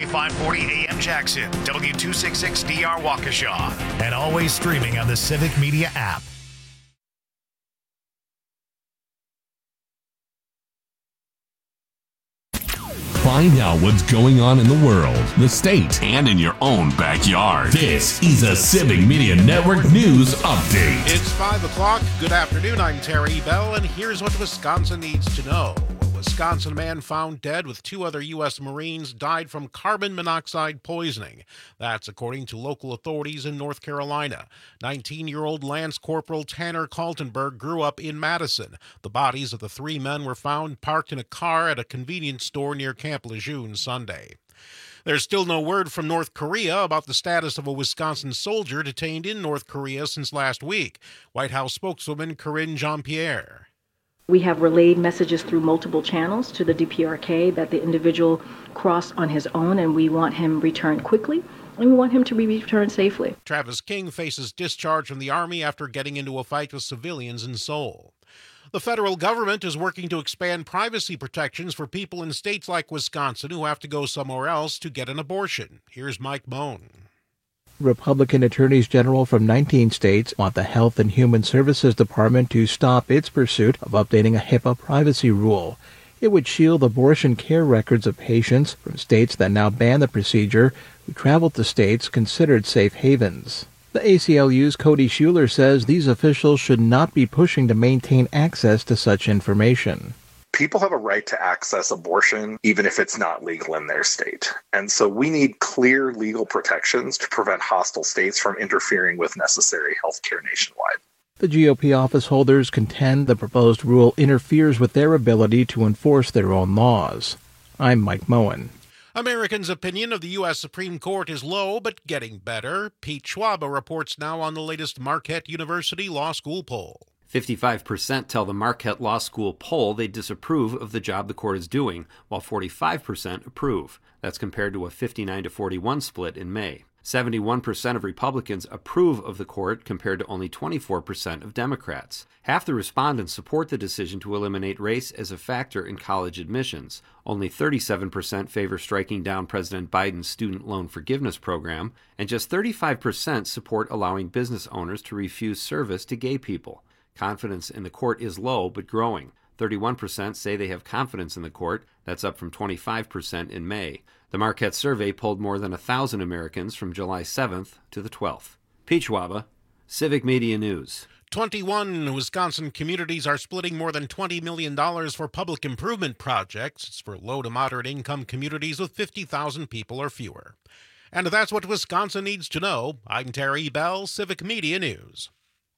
540 AM Jackson, W266DR Waukesha, and always streaming on the Civic Media app. Find out what's going on in the world, the state, and in your own backyard. This is a Civic Media Network News Update. It's 5 o'clock. Good afternoon. I'm Terry Bell, and here's what Wisconsin needs to know. A Wisconsin man found dead with 2 other U.S. Marines died from carbon monoxide poisoning. That's according to local authorities in North Carolina. 19-year-old Lance Corporal Tanner Kaltenberg grew up in Madison. The bodies of the 3 men were found parked in a car at a convenience store near Camp Lejeune Sunday. There's still no word from North Korea about the status of a Wisconsin soldier detained in North Korea since last week. White House spokeswoman Karine Jean-Pierre. We have relayed messages through multiple channels to the DPRK that the individual crossed on his own, and we want him returned quickly, and we want him to be returned safely. Travis King faces discharge from the Army after getting into a fight with civilians in Seoul. The federal government is working to expand privacy protections for people in states like Wisconsin who have to go somewhere else to get an abortion. Here's Mike Moen. Republican attorneys general from 19 states want the Health and Human Services Department to stop its pursuit of updating a HIPAA privacy rule. It would shield abortion care records of patients from states that now ban the procedure who traveled to states considered safe havens. The ACLU's Cody Schuler says these officials should not be pushing to maintain access to such information. People have a right to access abortion even if it's not legal in their state. And so we need clear legal protections to prevent hostile states from interfering with necessary health care nationwide. The GOP office holders contend the proposed rule interferes with their ability to enforce their own laws. I'm Mike Moen. Americans' opinion of the U.S. Supreme Court is low, but getting better. Pete Schwaba reports now on the latest Marquette University Law School poll. 55% tell the Marquette Law School poll they disapprove of the job the court is doing, while 45% approve. That's compared to a 59-41 split in May. 71% of Republicans approve of the court compared to only 24% of Democrats. Half the respondents support the decision to eliminate race as a factor in college admissions. Only 37% favor striking down President Biden's student loan forgiveness program, and just 35% support allowing business owners to refuse service to gay people. Confidence in the court is low but growing. 31% say they have confidence in the court. That's up from 25% in May. The Marquette survey polled more than 1,000 Americans from July 7th to the 12th. Pete Schwaba, Civic Media News. 21 Wisconsin communities are splitting more than $20 million for public improvement projects. It's for low to moderate income communities with 50,000 people or fewer. And that's what Wisconsin needs to know. I'm Terry Bell, Civic Media News.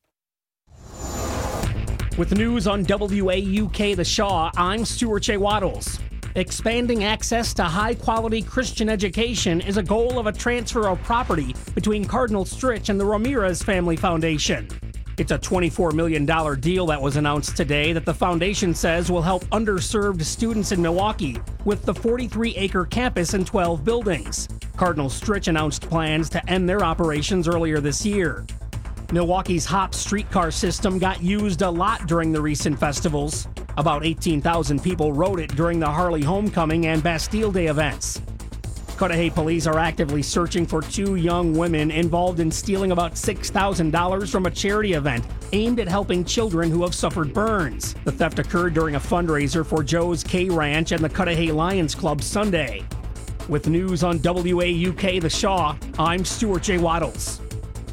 With the news on WAUK The Shaw, I'm Stuart J. Waddles. Expanding access to high-quality Christian education is a goal of a transfer of property between Cardinal Stritch and the Ramirez Family Foundation. It's a $24 million deal that was announced today that the foundation says will help underserved students in Milwaukee with the 43-acre campus and 12 buildings. Cardinal Stritch announced plans to end their operations earlier this year. Milwaukee's HOP streetcar system got used a lot during the recent festivals. About 18,000 people rode it during the Harley Homecoming and Bastille Day events. Cudahy police are actively searching for 2 young women involved in stealing about $6,000 from a charity event aimed at helping children who have suffered burns. The theft occurred during a fundraiser for Joe's K Ranch and the Cudahy Lions Club Sunday. With news on WAUK The Shaw, I'm Stuart J. Waddles.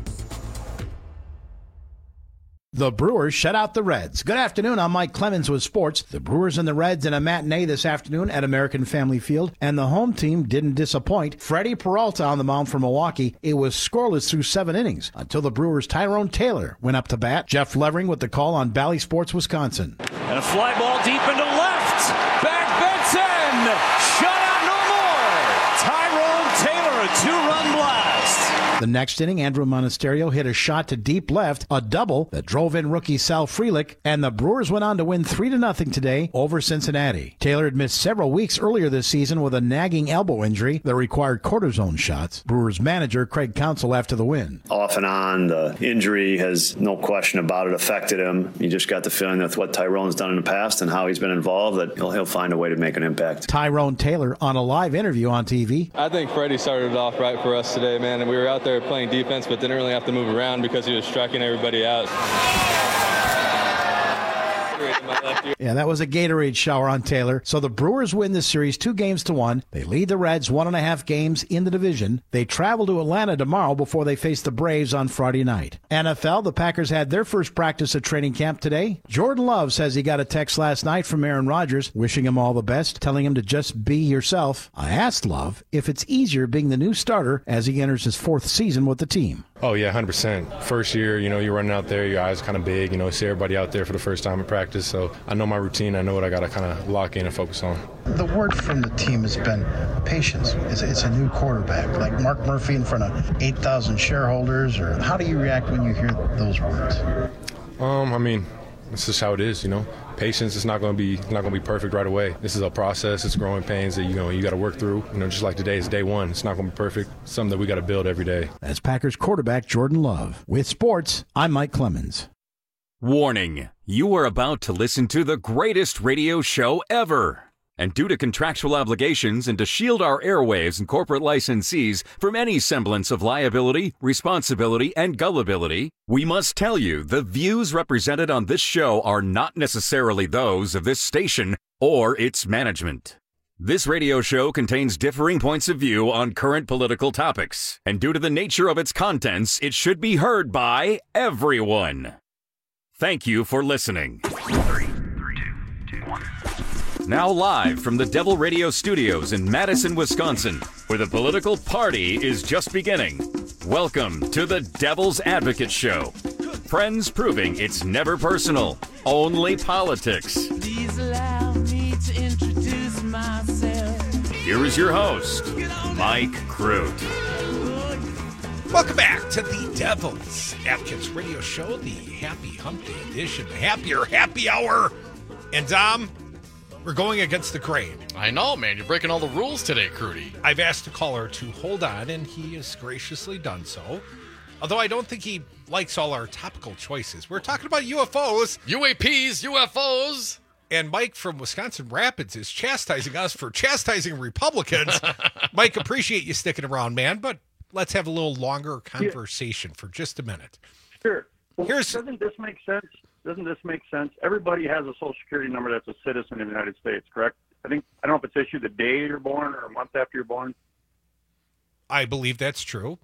The Brewers shut out the Reds. Good afternoon, I'm Mike Clemens with sports. The Brewers and the Reds in a matinee this afternoon at American Family Field, and the home team didn't disappoint. Freddie Peralta on the mound for Milwaukee. It was scoreless through 7 innings until the Brewers' Tyrone Taylor went up to bat. Jeff Levering with the call on Bally Sports Wisconsin. And a fly ball deep into left. Back Benson. Shut out no more. Tyrone Taylor, a 2-run blast. The next inning, Andrew Monasterio hit a shot to deep left, a double that drove in rookie Sal Frelick, and the Brewers went on to win 3-0 today over Cincinnati. Taylor had missed several weeks earlier this season with a nagging elbow injury that required cortisone shots. Brewers manager Craig Counsell after the win. Off and on, the injury has, no question about it, affected him. You just got the feeling that what Tyrone's done in the past and how he's been involved, that he'll find a way to make an impact. Tyrone Taylor on a live interview on TV. I think Freddie started it off right for us today, man, and we were out there playing defense, but didn't really have to move around because he was striking everybody out. Yeah, that was a Gatorade shower on Taylor. So the Brewers win this series 2-1. They lead the Reds 1.5 games in the division. They travel to Atlanta tomorrow before they face the Braves on Friday night. NFL, the Packers had their first practice at training camp today. Jordan Love says he got a text last night from Aaron Rodgers wishing him all the best, telling him to just be yourself. I asked Love if it's easier being the new starter as he enters his 4th season with the team. Oh, yeah, 100%. First year, you're running out there, your eyes are kind of big, see everybody out there for the first time in practice. So I know my routine. I know what I got to kind of lock in and focus on. The word from the team has been patience. It's a new quarterback, like Mark Murphy in front of 8,000 shareholders. Or how do you react when you hear those words? This is how it is, Patience is not going to be perfect right away. This is a process. It's growing pains that you got to work through. Just like today is day one. It's not going to be perfect. It's something that we got to build every day. That's Packers quarterback Jordan Love. With sports, I'm Mike Clemens. Warning: you are about to listen to the greatest radio show ever. And due to contractual obligations and to shield our airwaves and corporate licensees from any semblance of liability, responsibility, and gullibility, we must tell you the views represented on this show are not necessarily those of this station or its management. This radio show contains differing points of view on current political topics, and due to the nature of its contents, it should be heard by everyone. Thank you for listening. 3, 2, 1. Now live from the Devil Radio Studios in Madison, Wisconsin, where the political party is just beginning. Welcome to the Devil's Advocate Show. Friends proving it's never personal, only politics. Please allow me to introduce myself. Here is your host, Mike Crute. Welcome back to the Devil's Advocates Radio Show, the Happy Hump Day edition, the Happier Happy Hour. And we're going against the grain. I know, man. You're breaking all the rules today, Crudy. I've asked the caller to hold on, and he has graciously done so. Although I don't think he likes all our topical choices. We're talking about UFOs. UAPs, UFOs. And Mike from Wisconsin Rapids is chastising us for chastising Republicans. Mike, appreciate you sticking around, man, but let's have a little longer conversation for just a minute. Sure. Doesn't this make sense? Doesn't this make sense? Everybody has a Social Security number that's a citizen of the United States, correct? I don't know if it's issued the day you're born or a month after you're born. I believe that's true.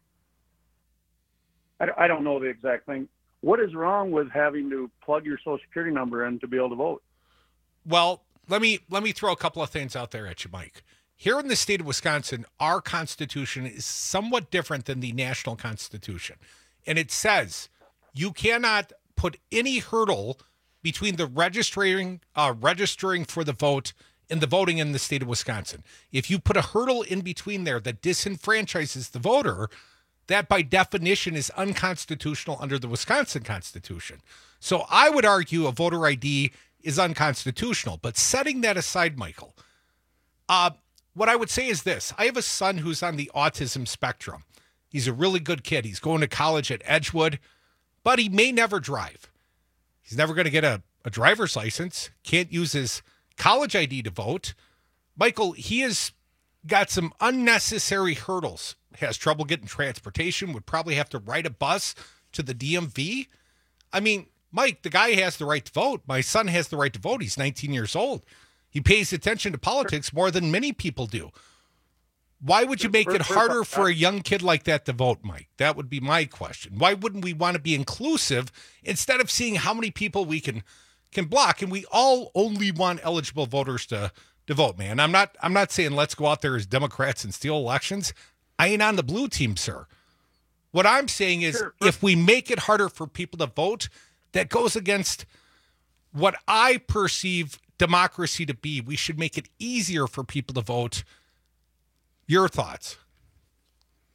I don't know the exact thing. What is wrong with having to plug your Social Security number in to be able to vote? Well, let me throw a couple of things out there at you, Mike. Here in the state of Wisconsin, our Constitution is somewhat different than the national Constitution. And it says you cannot put any hurdle between the registering for the vote and the voting in the state of Wisconsin. If you put a hurdle in between there that disenfranchises the voter, that by definition is unconstitutional under the Wisconsin Constitution. So I would argue a voter ID is unconstitutional. But setting that aside, Michael, what I would say is this. I have a son who's on the autism spectrum. He's a really good kid. He's going to college at Edgewood, but he may never drive. He's never going to get a driver's license, can't use his college ID to vote. Michael, he has got some unnecessary hurdles, has trouble getting transportation, would probably have to ride a bus to the DMV. I mean, Mike, the guy has the right to vote. My son has the right to vote. He's 19 years old. He pays attention to politics more than many people do. Why would you make it harder for a young kid like that to vote, Mike? That would be my question. Why wouldn't we want to be inclusive instead of seeing how many people we can block? And we all only want eligible voters to vote, man. I'm not saying let's go out there as Democrats and steal elections. I ain't on the blue team, sir. What I'm saying is if we make it harder for people to vote, that goes against what I perceive democracy to be. We should make it easier for people to vote. Your thoughts?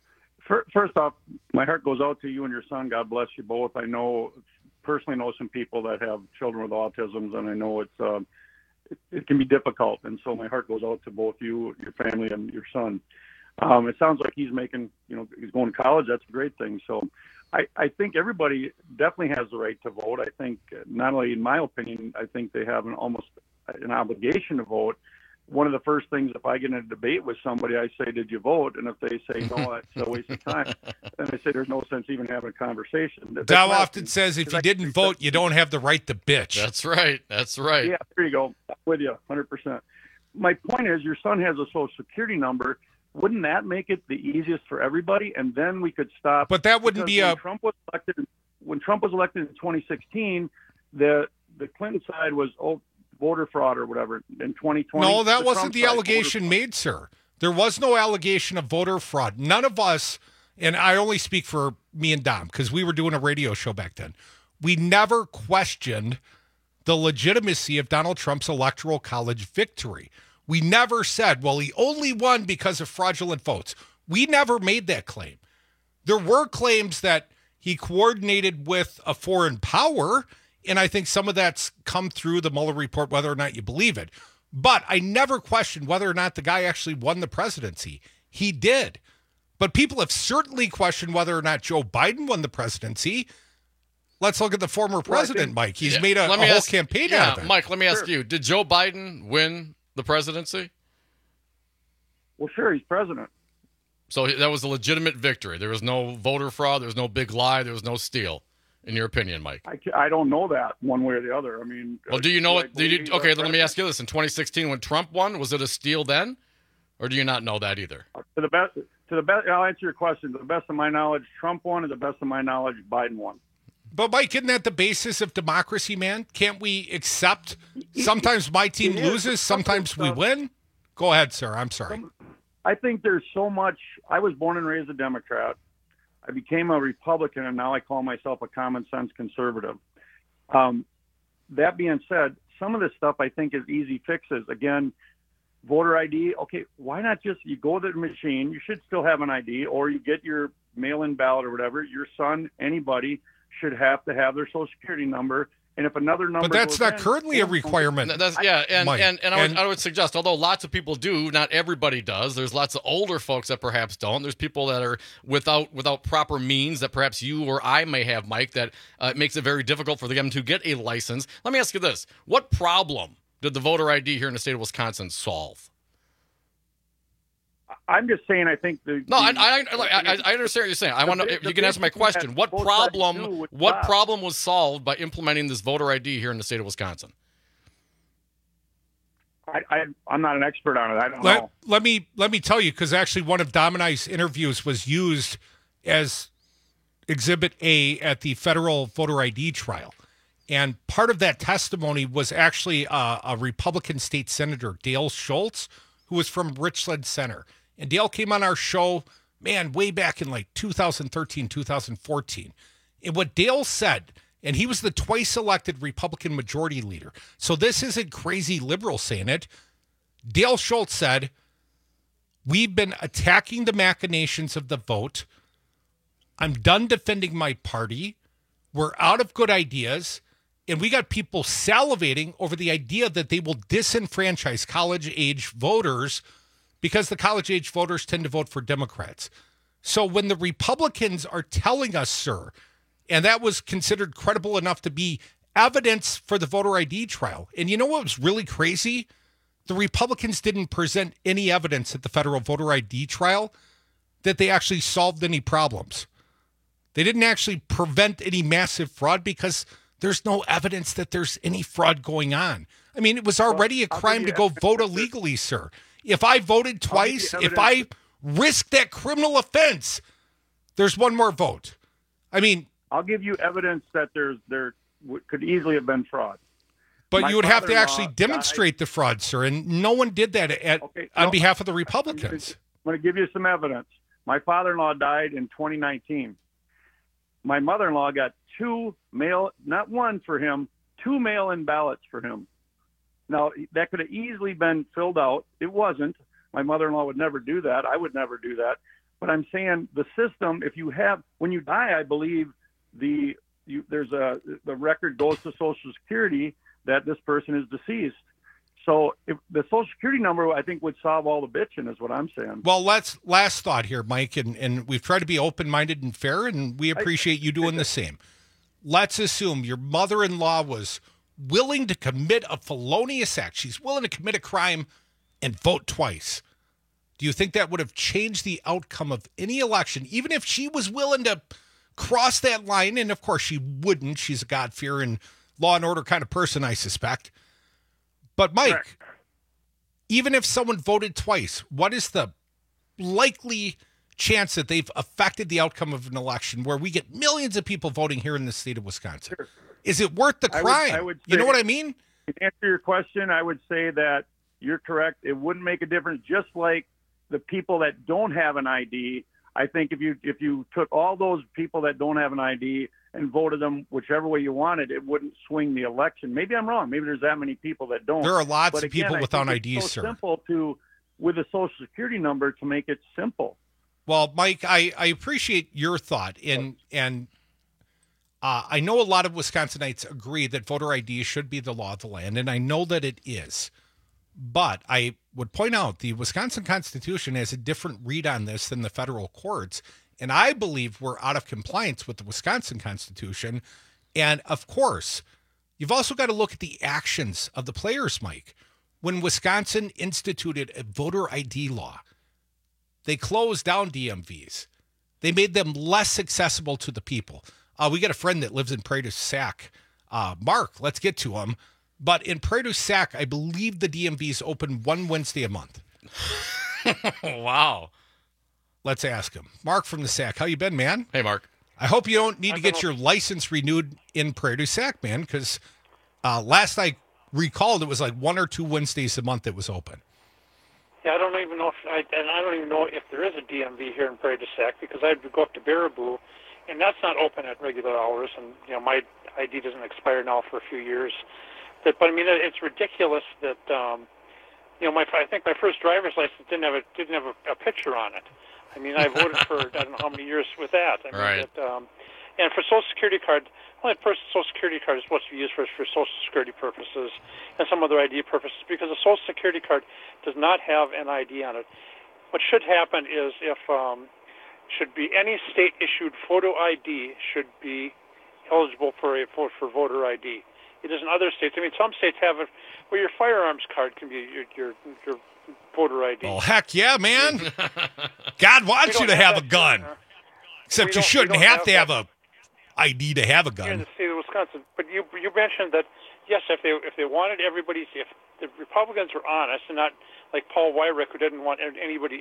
First off, my heart goes out to you and your son. God bless you both. I personally know some people that have children with autism, and I know it can be difficult. And so my heart goes out to both you, your family, and your son. It sounds like he's making, he's going to college. That's a great thing. So I think everybody definitely has the right to vote. I think not only in my opinion, I think they have almost an obligation to vote. One of the first things, if I get in a debate with somebody, I say, did you vote? And if they say no, it's a waste of time. Then I say, there's no sense even having a conversation. Dow often says, if you didn't vote, you don't have the right to bitch. That's right. That's right. Yeah, there you go. I'm with you 100%. My point is, your son has a Social Security number. Wouldn't that make it the easiest for everybody? And then we could stop. But that wouldn't be when Trump was elected in 2016, the Clinton side was voter fraud or whatever. In 2020, no, that wasn't the allegation made, sir. There was no allegation of voter fraud. None of us, and I only speak for me and Dom because we were doing a radio show back then. We never questioned the legitimacy of Donald Trump's Electoral College victory. We never said, well, he only won because of fraudulent votes. We never made that claim. There were claims that he coordinated with a foreign power, and I think some of that's come through the Mueller report, whether or not you believe it. But I never questioned whether or not the guy actually won the presidency. He did. But people have certainly questioned whether or not Joe Biden won the presidency. Let's look at the former president, Mike. He's made a whole campaign out of it. Mike, let me ask you, did Joe Biden win the presidency? Well, sure, he's president. So that was a legitimate victory. There was no voter fraud. There was no big lie. There was no steal, in your opinion, Mike. I don't know that one way or the other. I mean, well, do you know it? Okay, let me ask you this: in 2016, when Trump won, was it a steal then, or do you not know that either? To the best, I'll answer your question. To the best of my knowledge, Trump won. To the best of my knowledge, Biden won. But, Mike, isn't that the basis of democracy, man? Can't we accept sometimes my team loses, sometimes we win? Go ahead, sir. I'm sorry. I think there's so much. I was born and raised a Democrat. I became a Republican, and now I call myself a common sense conservative. That being said, some of this stuff I think is easy fixes. Again, voter ID. Okay, why not just you go to the machine? You should still have an ID, or you get your mail-in ballot or whatever. Your son, anybody, should have to have their Social Security number. And if another number, but that's not currently a requirement. And I would suggest, although lots of people do, not everybody does. There's lots of older folks that perhaps don't. There's people that are without proper means that perhaps you or I may have, Mike, that makes it very difficult for them to get a license. Let me ask you this: what problem did the voter ID here in the state of Wisconsin solve? I'm just saying. I think I understand what you're saying. I want to. If you can answer my question, what problem was solved by implementing this voter ID here in the state of Wisconsin? I'm not an expert on it. I don't know. Let me tell you, because actually one of Dom and I's interviews was used as Exhibit A at the federal voter ID trial, and part of that testimony was actually a Republican state senator, Dale Schultz, who was from Richland Center. And Dale came on our show, man, way back in like 2013, 2014. And what Dale said, and he was the twice elected Republican majority leader. So this isn't crazy liberal saying it. Dale Schultz said, we've been attacking the machinations of the vote. I'm done defending my party. We're out of good ideas. And we got people salivating over the idea that they will disenfranchise college-age voters because the college-age voters tend to vote for Democrats. So when the Republicans are telling us, sir, and that was considered credible enough to be evidence for the voter ID trial. And you know what was really crazy? The Republicans didn't present any evidence at the federal voter ID trial that they actually solved any problems. They didn't actually prevent any massive fraud because there's no evidence that there's any fraud going on. I mean, it was already a crime to go vote illegally, sir. If I voted twice, if I risked that criminal offense, there's one more vote. I mean, I'll give you evidence that there could easily have been fraud. But you would have to actually demonstrate the fraud, sir, and no one did that on behalf of the Republicans. I'm going to give you some evidence. My father-in-law died in 2019. My mother-in-law got two mail-in ballots for him. Now, that could have easily been filled out. It wasn't. My mother-in-law would never do that. I would never do that. But I'm saying the system, when you die, I believe the record goes to Social Security that this person is deceased. So if the Social Security number, I think, would solve all the bitching, is what I'm saying. Well, last thought here, Mike, and we've tried to be open-minded and fair, and we appreciate you doing the same. Let's assume your mother-in-law was willing to commit a felonious act. She's willing to commit a crime and vote twice. Do you think that would have changed the outcome of any election, even if she was willing to cross that line? And, of course, she wouldn't. She's a God-fearing, law and order kind of person, I suspect. But, Mike, correct. Even if someone voted twice, what is the likely chance that they've affected the outcome of an election where we get millions of people voting here in the state of Wisconsin? Sure. Is it worth the crime? I would say, you know what I mean? To answer your question, I would say that you're correct. It wouldn't make a difference, just like the people that don't have an ID. I think if you took all those people that don't have an ID and voted them whichever way you wanted, it wouldn't swing the election. Maybe I'm wrong. Maybe there's that many people that don't. There are lots of people without IDs, it's so simple with a Social Security number to make it simple. Well, Mike, I appreciate your thought, and I know a lot of Wisconsinites agree that voter ID should be the law of the land, and I know that it is. But I would point out the Wisconsin Constitution has a different read on this than the federal courts, and I believe we're out of compliance with the Wisconsin Constitution. And, of course, you've also got to look at the actions of the players, Mike. When Wisconsin instituted a voter ID law, they closed down DMVs. They made them less accessible to the people. We got a friend that lives in Prairie du Sac. Mark, let's get to him. But in Prairie du Sac, I believe the DMVs open one Wednesday a month. Wow. Let's ask him. Mark from the Sac, how you been, man? Hey, Mark. I hope you don't need to get your license renewed in Prairie du Sac, man, because last I recalled, it was like 1 or 2 Wednesdays a month it was open. Yeah, I don't even know if there is a DMV here in Prairie du Sac, because I had to go up to Baraboo, and that's not open at regular hours, and my ID doesn't expire now for a few years. But I mean, it's ridiculous that I think my first driver's license didn't have a picture on it. I mean, I voted for I don't know how many years with that. I mean, right. And for Social Security card, only Social Security card is supposed to be used for Social Security purposes and some other ID purposes, because a Social Security card does not have an ID on it. What should happen is should be any state issued photo ID should be eligible for voter ID. It is in other states. I mean, some states have it where your firearms card can be your voter ID. Oh, heck yeah, man. God wants you to have a gun. Except you shouldn't have to have a ID to have a gun. Here in the state of Wisconsin. But you mentioned that, yes, if they wanted if the Republicans were honest and not like Paul Weyrich, who didn't want everybody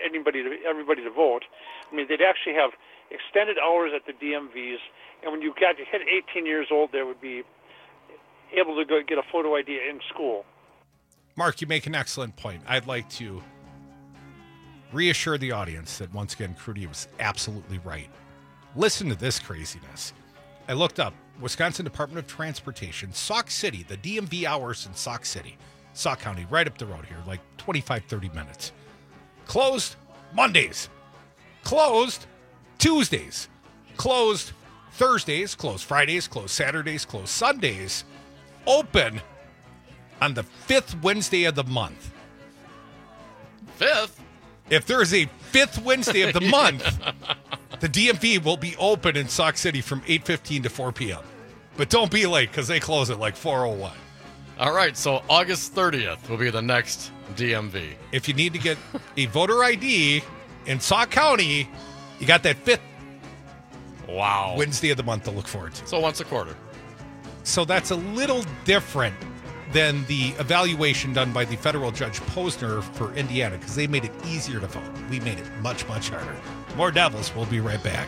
to vote, I mean, they'd actually have extended hours at the DMVs, and when you hit 18 years old, they would be able to go get a photo ID in school. Mark, you make an excellent point. I'd like to reassure the audience that, once again, Crudy was absolutely right. Listen to this craziness. I looked up Wisconsin Department of Transportation, Sauk City, the DMV hours in Sauk City, Sauk County, right up the road here, like 25, 30 minutes. Closed Mondays, closed Tuesdays, closed Thursdays, closed Fridays, closed Saturdays, closed Sundays, open on the 5th Wednesday of the month. 5th? If there is a 5th Wednesday of the month, the DMV will be open in Sauk City from 8:15 to 4 p.m. But don't be late, because they close at like 4:01. All right, so August 30th will be the next DMV. If you need to get a voter ID in Sauk County, you got that 5th Wednesday of the month to look forward to. So once a quarter. So that's a little different than the evaluation done by the federal Judge Posner for Indiana, because they made it easier to vote. We made it much, much harder. More Devils. We'll be right back.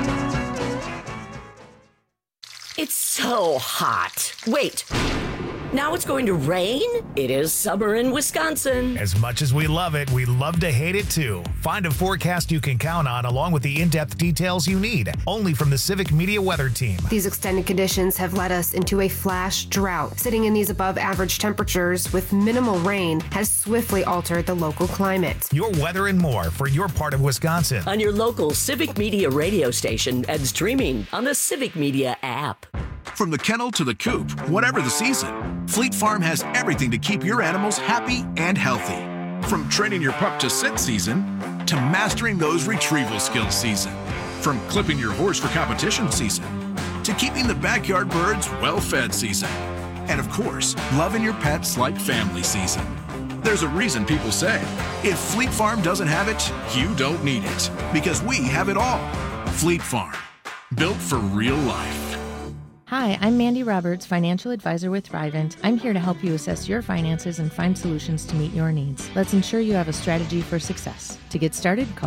It's so hot. Wait. Now it's going to rain? It is summer in Wisconsin. As much as we love it, we love to hate it too. Find a forecast you can count on along with the in-depth details you need. Only from the Civic Media Weather Team. These extended conditions have led us into a flash drought. Sitting in these above average temperatures with minimal rain has swiftly altered the local climate. Your weather and more for your part of Wisconsin. On your local Civic Media radio station and streaming on the Civic Media app. From the kennel to the coop, whatever the season, Fleet Farm has everything to keep your animals happy and healthy. From training your pup to sit season, to mastering those retrieval skills season. From clipping your horse for competition season, to keeping the backyard birds well-fed season. And of course, loving your pets like family season. There's a reason people say, if Fleet Farm doesn't have it, you don't need it. Because we have it all. Fleet Farm, built for real life. Hi, I'm Mandy Roberts, financial advisor with Thrivent. I'm here to help you assess your finances and find solutions to meet your needs. Let's ensure you have a strategy for success. To get started, call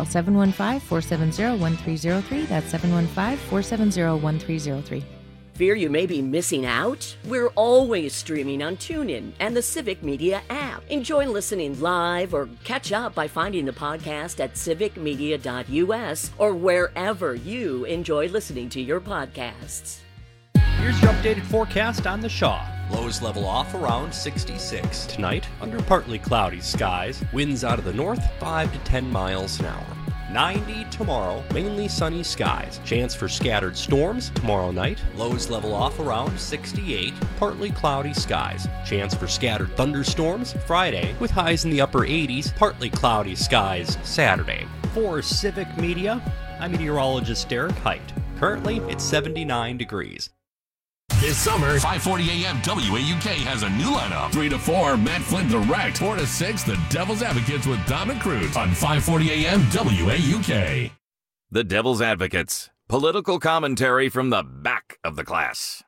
715-470-1303. That's 715-470-1303. Fear you may be missing out? We're always streaming on TuneIn and the Civic Media app. Enjoy listening live or catch up by finding the podcast at civicmedia.us or wherever you enjoy listening to your podcasts. Here's your updated forecast on the Shaw. Lows level off around 66. Tonight, under partly cloudy skies. Winds out of the north, 5 to 10 miles an hour. 90 tomorrow, mainly sunny skies. Chance for scattered storms tomorrow night. Lows level off around 68. Partly cloudy skies. Chance for scattered thunderstorms Friday, with highs in the upper 80s. Partly cloudy skies Saturday. For Civic Media, I'm meteorologist Derek Height. Currently, it's 79 degrees. This summer, 5:40 a.m. WAUK has a new lineup. 3 to 4, Matt Flynn Direct. 4 to 6, The Devil's Advocates with Dominic Cruz on 5:40 a.m. WAUK. The Devil's Advocates. Political commentary from the back of the class.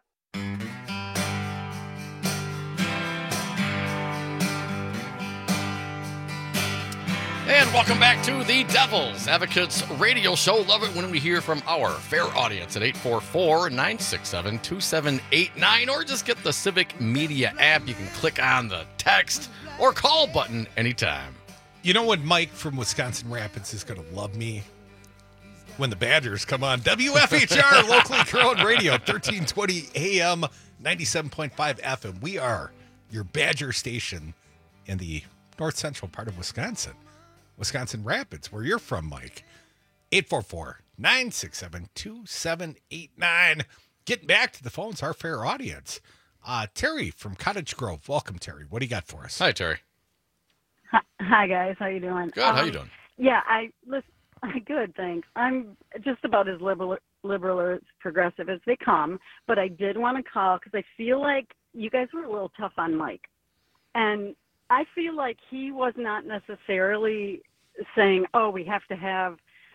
And welcome back to the Devil's Advocates radio show. Love it when we hear from our fair audience at 844-967-2789, or just get the Civic Media app. You can click on the text or call button anytime. You know what Mike from Wisconsin Rapids is going to love me? When the Badgers come on. WFHR, locally grown radio, 1320 AM, 97.5 FM. We are your Badger station in the north central part of Wisconsin. Wisconsin Rapids, where you're from, Mike. 844-967-2789. Getting back to the phones, our fair audience. Terry from Cottage Grove. Welcome, Terry. What do you got for us? Hi, Terry. Hi guys. How you doing? Good. How you doing? Yeah, good, thanks. I'm just about as liberal or as progressive as they come, but I did want to call because I feel like you guys were a little tough on Mike. And I feel like he was not necessarily saying, oh, we have to have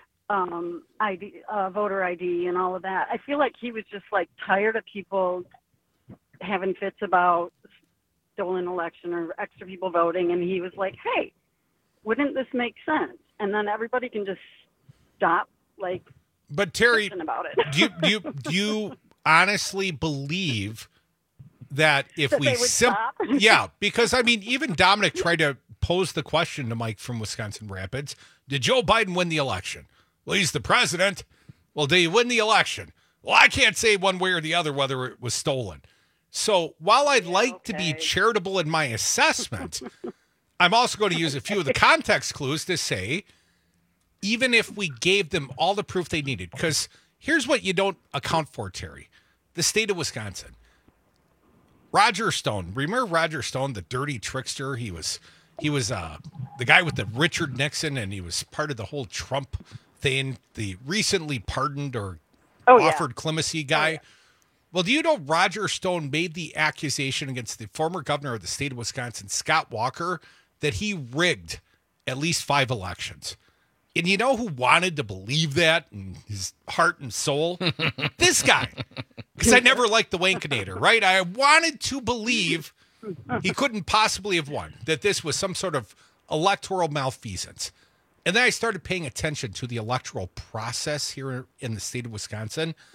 voter ID and all of that. I feel like he was just like tired of people having fits about stolen election or extra people voting, and he was like, hey, wouldn't this make sense? And then everybody can just stop but Terry, about it. do you honestly believe that if that we stop? Yeah, because I mean, even Dominic tried to pose the question to Mike from Wisconsin Rapids: did Joe Biden win the election? Well, he's the president. Well, did he win the election? Well, I can't say one way or the other whether it was stolen. So while I'd like to be charitable in my assessment, I'm also going to use a few of the context clues to say, even if we gave them all the proof they needed, because here's what you don't account for, Terry: the state of Wisconsin. Roger Stone. Remember Roger Stone, the dirty trickster? He was the guy with the Richard Nixon, and he was part of the whole Trump thing, the recently pardoned or offered clemency guy. Oh, yeah. Well, do you know Roger Stone made the accusation against the former governor of the state of Wisconsin, Scott Walker, that he rigged at least 5 elections? And you know who wanted to believe that in his heart and soul? This guy. Because I never liked the Wankinator, right? I wanted to believe he couldn't possibly have won, that this was some sort of electoral malfeasance. And then I started paying attention to the electoral process here in the state of Wisconsin.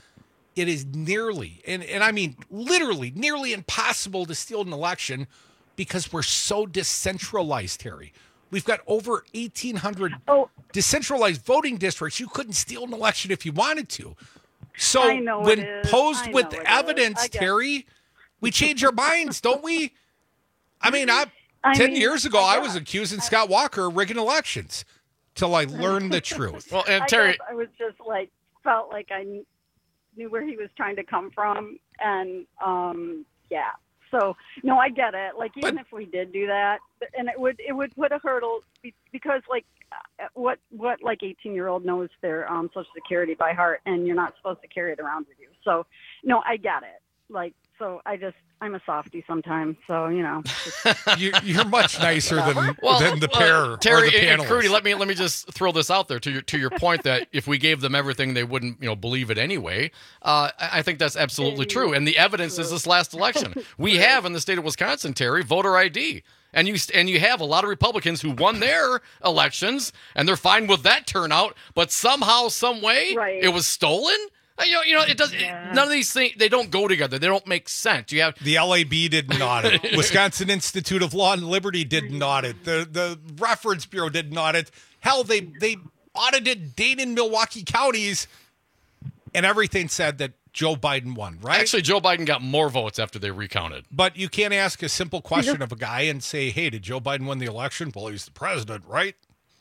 it is nearly, and I mean literally, nearly impossible to steal an election because we're so decentralized, Terry. We've got over 1,800 decentralized voting districts. You couldn't steal an election if you wanted to. So when posed with evidence, Terry, we change our minds, don't we? I mean, 10 years ago, I was accusing Scott Walker of rigging elections till I learned the truth. Well, and Terry, I was just felt like I knew where he was trying to come from, and yeah. So no, I get it. Even if we did do that, and it would put a hurdle because what 18-year-old knows their Social Security by heart, and you're not supposed to carry it around with you. So no, I get it. So I'm a softie sometimes. So you're much nicer than the pair Terry or the and panelists. Crudy, let me just throw this out there to your point that if we gave them everything, they wouldn't believe it anyway. I think that's absolutely true, and the evidence is this last election. We have in the state of Wisconsin, Terry, voter ID. And you have a lot of Republicans who won their elections, and they're fine with that turnout, but somehow, some way, it was stolen. It doesn't. None of these things, they don't go together. They don't make sense. You have the LAB didn't audit. Wisconsin Institute of Law and Liberty didn't audit. The Reference Bureau didn't audit. Hell, they audited Dane and Milwaukee counties, and everything said that Joe Biden won, right? Actually, Joe Biden got more votes after they recounted. But you can't ask a simple question of a guy and say, hey, did Joe Biden win the election? Well, he's the president, right?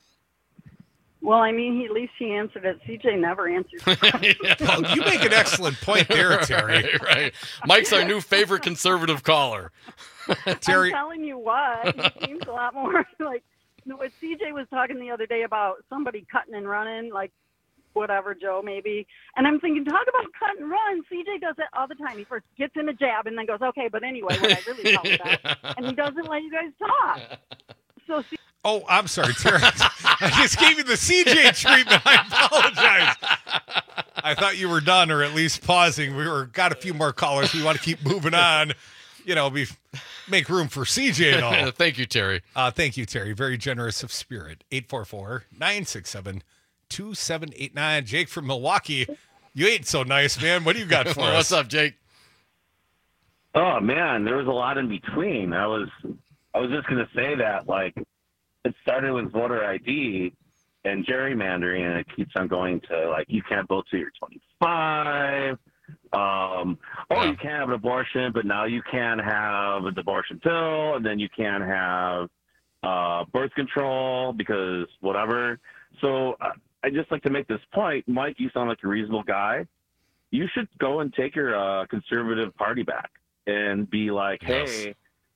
Well, I mean, at least he answered it. CJ never answers. Well, you make an excellent point there, Terry. Right. Mike's our new favorite conservative caller. Terry, I'm telling you what, he seems a lot more what CJ was talking the other day about somebody cutting and running, whatever, Joe, maybe. And I'm thinking, talk about cut and run. CJ does it all the time. He first gets in a jab and then goes, okay, but anyway, what I really call that. And he doesn't let you guys talk. So oh, I'm sorry, Terry. I just gave you the CJ treatment. I apologize. I thought you were done, or at least pausing. Got a few more callers. We want to keep moving on. Make room for CJ and all. Thank you, Terry. Thank you, Terry. Very generous of spirit. 844-967-2789. Jake from Milwaukee. You ain't so nice, man. What do you got for us? What's up, Jake? Oh, man, there was a lot in between. I was just going to say that, it started with voter ID and gerrymandering, and it keeps on going to, you can't vote till you're 25. You can't have an abortion, but now you can have an abortion pill, and then you can't have birth control because whatever. So I just like to make this point. Mike, you sound like a reasonable guy. You should go and take your conservative party back and be like, hey,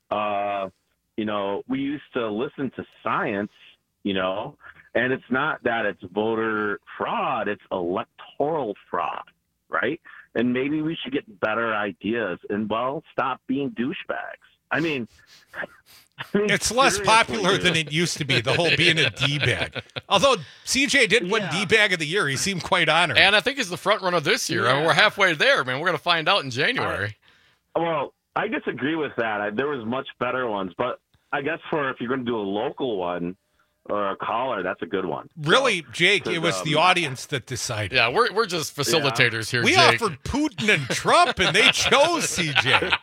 we used to listen to science, and it's not that it's voter fraud, it's electoral fraud, right? And maybe we should get better ideas and, stop being douchebags. I mean, it's less popular than it used to be, the whole being a D-bag. Although CJ did win D-bag of the year. He seemed quite honored. And I think he's the front runner this year. I mean, we're halfway there, man. We're going to find out in January. I disagree with that. There was much better ones, but I guess if you're going to do a local one or a caller, that's a good one. Really, Jake, it was the audience that decided. Yeah, we're just facilitators here, we Jake. Offered Putin and Trump, and they chose CJ.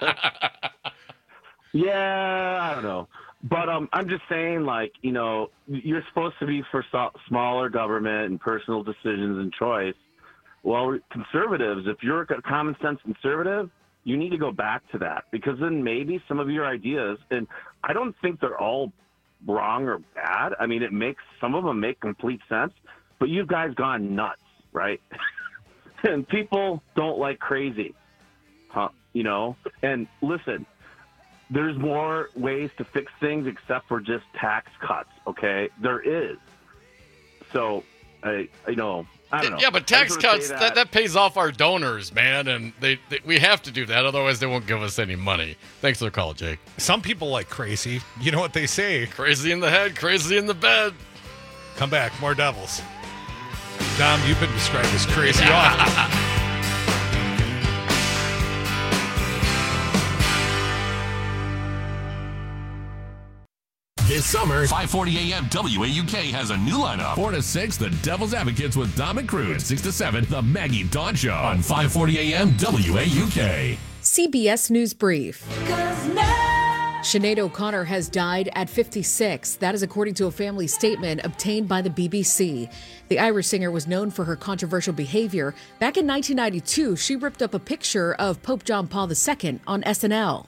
Yeah, I don't know. But I'm just saying, you're supposed to be for smaller government and personal decisions and choice. Well, conservatives, if you're a common sense conservative, you need to go back to that, because then maybe some of your ideas, and I don't think they're all wrong or bad. I mean, some of them make complete sense, but you guys gone nuts, right? And people don't like crazy, and listen, there's more ways to fix things except for just tax cuts. Okay. There is. So I don't know. Yeah, but tax cuts, that pays off our donors, man, and we have to do that, otherwise they won't give us any money. Thanks for the call, Jake. Some people like crazy. You know what they say. Crazy in the head, crazy in the bed. Come back, more Devils. Dom, you've been described as crazy often. This summer, 540 AM WAUK has a new lineup. 4 to 6, the Devil's Advocates with Dom and Cruz. 6 to 7, the Maggie Dawn Show on 540 AM WAUK. CBS News Brief. Sinead O'Connor has died at 56. That is according to a family statement obtained by the BBC. The Irish singer was known for her controversial behavior. Back in 1992, she ripped up a picture of Pope John Paul II on SNL.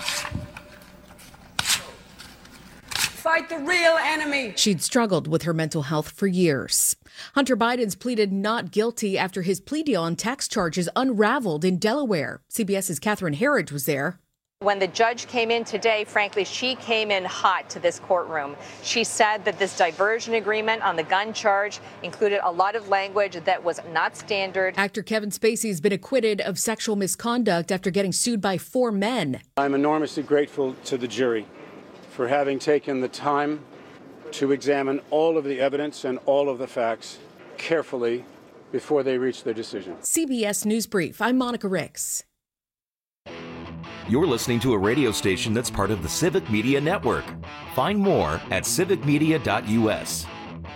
Fight the real enemy. She'd struggled with her mental health for years. Hunter Biden's pleaded not guilty after his plea deal on tax charges unraveled in Delaware. CBS's Catherine Herridge was there. When the judge came in today, frankly, she came in hot to this courtroom. She said that this diversion agreement on the gun charge included a lot of language that was not standard. Actor Kevin Spacey has been acquitted of sexual misconduct after getting sued by 4 men. I'm enormously grateful to the jury for having taken the time to examine all of the evidence and all of the facts carefully before they reach their decision. CBS News Brief. I'm Monica Ricks. You're listening to a radio station that's part of the Civic Media Network. Find more at civicmedia.us.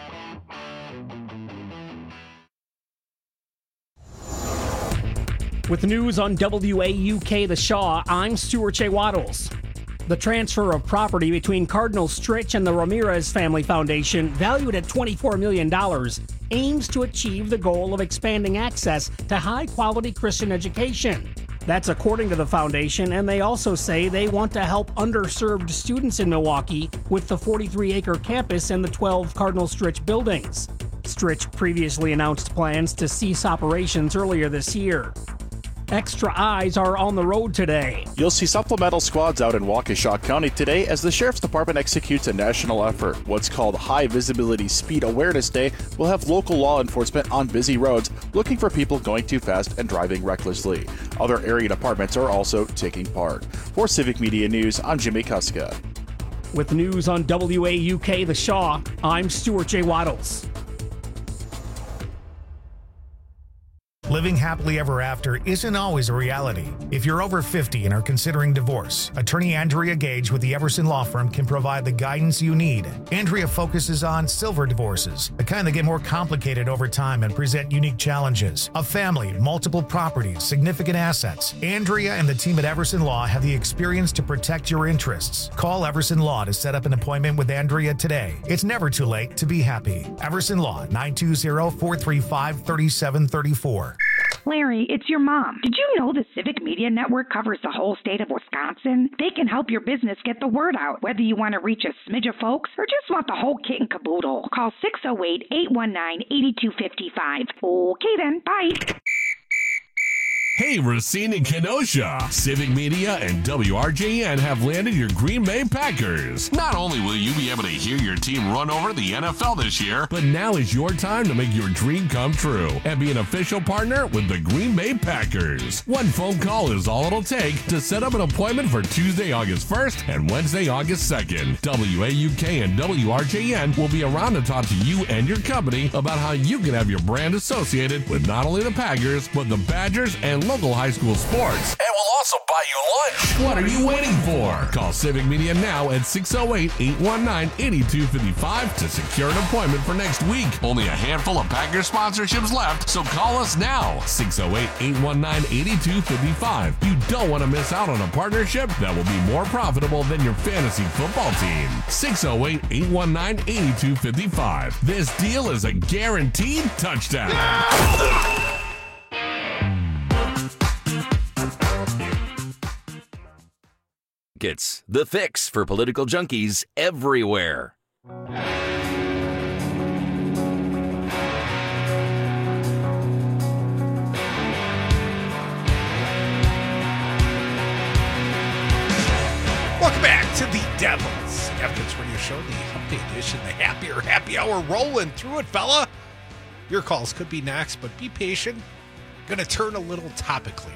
With news on WAUK The Shaw, I'm Stuart J. Waddles. The transfer of property between Cardinal Stritch and the Ramirez Family Foundation, valued at $24 million, aims to achieve the goal of expanding access to high-quality Christian education. That's according to the foundation, and they also say they want to help underserved students in Milwaukee with the 43-acre campus and the 12 Cardinal Stritch buildings. Stritch previously announced plans to cease operations earlier this year. Extra eyes are on the road today. You'll see supplemental squads out in Waukesha County today as the Sheriff's Department executes a national effort. What's called High Visibility Speed Awareness Day will have local law enforcement on busy roads looking for people going too fast and driving recklessly. Other area departments are also taking part. For Civic Media News, I'm Jimmy Kuska. With news on WAUK The Shaw, I'm Stuart J. Waddles. Living happily ever after isn't always a reality. If you're over 50 and are considering divorce, attorney Andrea Gage with the Everson Law Firm can provide the guidance you need. Andrea focuses on silver divorces, the kind that get more complicated over time and present unique challenges. A family, multiple properties, significant assets. Andrea and the team at Everson Law have the experience to protect your interests. Call Everson Law to set up an appointment with Andrea today. It's never too late to be happy. Everson Law, 920-435-3734. Larry, it's your mom. Did you know the Civic Media Network covers the whole state of Wisconsin? They can help your business get the word out, whether you want to reach a smidge of folks or just want the whole kit and caboodle. Call 608-819-8255. Okay then, bye. Hey, Racine and Kenosha. Civic Media and WRJN have landed your Green Bay Packers. Not only will you be able to hear your team run over the NFL this year, but now is your time to make your dream come true and be an official partner with the Green Bay Packers. One phone call is all it'll take to set up an appointment for Tuesday, August 1st and Wednesday, August 2nd. WAUK and WRJN will be around to talk to you and your company about how you can have your brand associated with not only the Packers, but the Badgers and local high school sports. And we'll also buy you lunch. What are you waiting for? Call Civic Media now at 608-819-8255 to secure an appointment for next week. Only a handful of Packers sponsorships left, so call us now. 608-819-8255. You don't want to miss out on a partnership that will be more profitable than your fantasy football team. 608-819-8255. This deal is a guaranteed touchdown. It's The Fix for political junkies everywhere. Welcome back to the Devil's Advocates Radio Show, the Hump Day edition, the happy hour, rolling through it, fella. Your calls could be next, but be patient. Going to turn a little topically.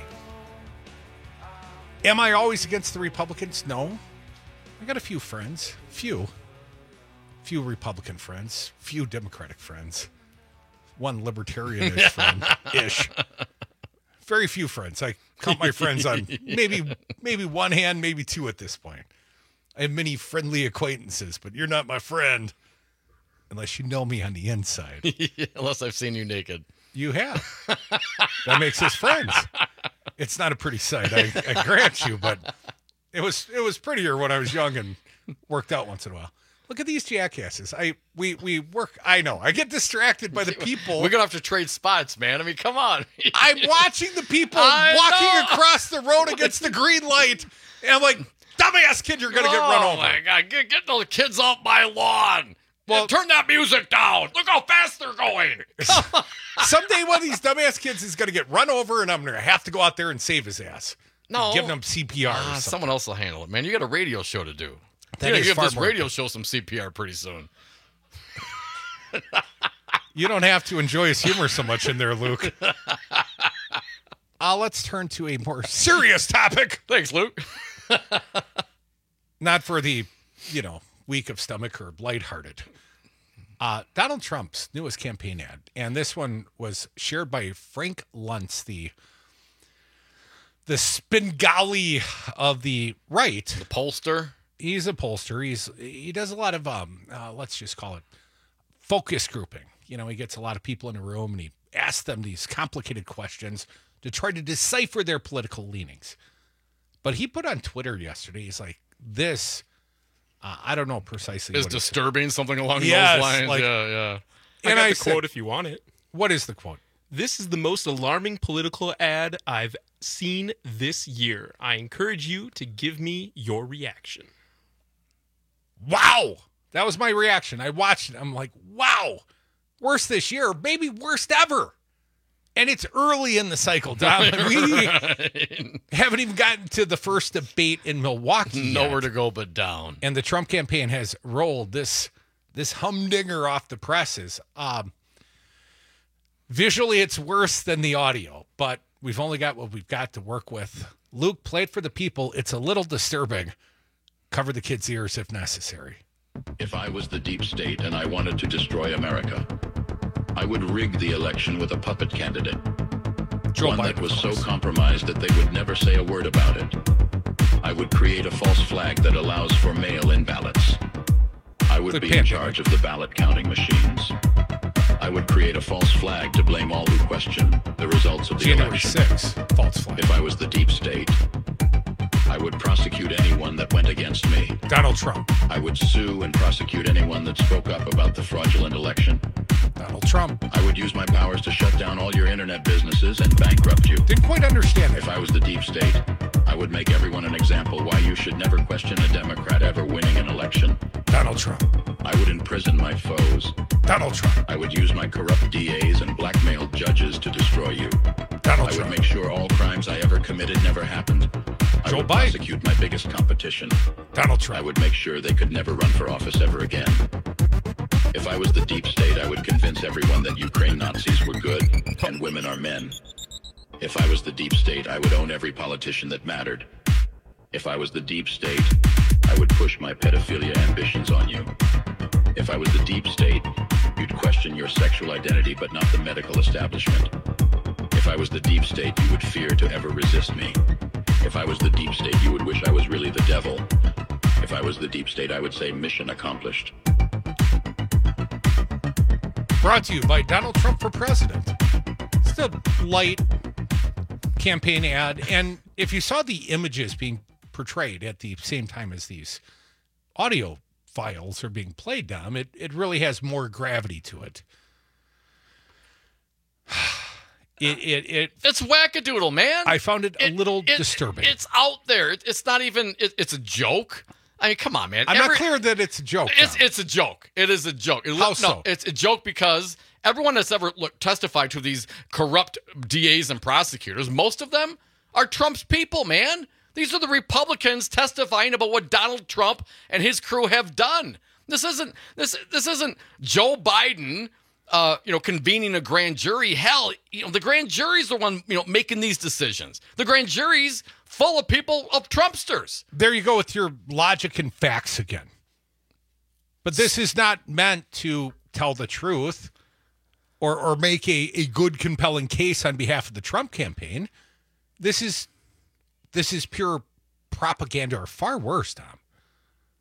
Am I always against the Republicans? No. I got a few friends. Few Republican friends. Few Democratic friends. One libertarian-ish friend-ish. Very few friends. I count my friends on maybe one hand, maybe two at this point. I have many friendly acquaintances, but you're not my friend unless you know me on the inside. Unless I've seen you naked. You have. That makes us friends. It's not a pretty sight, I grant you, but it was prettier when I was young and worked out once in a while. Look at these jackasses. We work. I know. I get distracted by the people. We're gonna have to trade spots, man. I mean, come on. I'm watching the people walking across the road against the green light, and I'm like, dumbass kid, you're gonna get run over. Oh my God! Get those kids off my lawn. Well, turn that music down. Look how fast they're going. Someday one of these dumbass kids is gonna get run over, and I'm gonna have to go out there and save his ass. No, give them CPR. Or something. Someone else will handle it, man. You got a radio show to do. That you is give far this more radio show some CPR pretty soon. You don't have to enjoy his humor so much in there, Luke. Let's turn to a more serious topic. Thanks, Luke. Not for the, weak of stomach or lighthearted. Donald Trump's newest campaign ad, and this one was shared by Frank Luntz, the Spengali of the right. The pollster. He's a pollster. He does a lot of let's just call it focus grouping. He gets a lot of people in a room and he asks them these complicated questions to try to decipher their political leanings. But he put on Twitter yesterday, he's like, this, I don't know precisely is what disturbing, something along those lines. Yeah. And I got the quote if you want it. What is the quote? This is the most alarming political ad I've seen this year. I encourage you to give me your reaction. Wow. That was my reaction. I watched it. I'm like, wow. Worst this year, maybe worst ever. And it's early in the cycle, Dom. We haven't even gotten to the first debate in Milwaukee Nowhere yet. to go but down. And the Trump campaign has rolled this humdinger off the presses. Visually, it's worse than the audio, but we've only got what we've got to work with. Luke, play it for the people. It's a little disturbing. Cover the kids' ears if necessary. If I was the deep state and I wanted to destroy America, I would rig the election with a puppet candidate. One that was so compromised that they would never say a word about it. I would create a false flag that allows for mail-in ballots. I would be in charge of the ballot counting machines. I would create a false flag to blame all who question the results of the January election. 6th, false flag. If I was the deep state, I would prosecute anyone that went against me. Donald Trump. I would sue and prosecute anyone that spoke up about the fraudulent election. Donald Trump. I would use my powers to shut down all your internet businesses and bankrupt you. Didn't quite understand that. If I was the deep state, I would make everyone an example why you should never question a Democrat ever winning an election. Donald Trump. I would imprison my foes. Donald Trump. I would use my corrupt DAs and blackmail judges to destroy you. Donald I Trump. would make sure all crimes I ever committed never happened. I would prosecute my biggest competition. Donald Trump. I would make sure they could never run for office ever again. If I was the deep state, I would convince everyone that Ukraine Nazis were good and women are men. If I was the deep state, I would own every politician that mattered. If I was the deep state, I would push my pedophilia ambitions on you. If I was the deep state, you'd question your sexual identity but not the medical establishment. If I was the deep state, you would fear to ever resist me. If I was the deep state, you would wish I was really the devil. If I was the deep state, I would say mission accomplished. Brought to you by Donald Trump for president. It's a light campaign ad. And if you saw the images being portrayed at the same time as these audio files are being played down, it really has more gravity to it. It's wackadoodle, man. I found it a little disturbing. It's out there. It's not even. It's a joke. I mean, come on, man. I'm not clear that it's a joke. It's a joke. It is a joke. How so? No, it's a joke because everyone that's ever testified to these corrupt DAs and prosecutors, most of them are Trump's people, man. These are the Republicans testifying about what Donald Trump and his crew have done. This isn't Joe Biden. Convening a grand jury. Hell, the grand jury's the one, making these decisions. The grand jury's full of people of Trumpsters. There you go with your logic and facts again. But this is not meant to tell the truth or make a good, compelling case on behalf of the Trump campaign. This is pure propaganda, or far worse, Tom.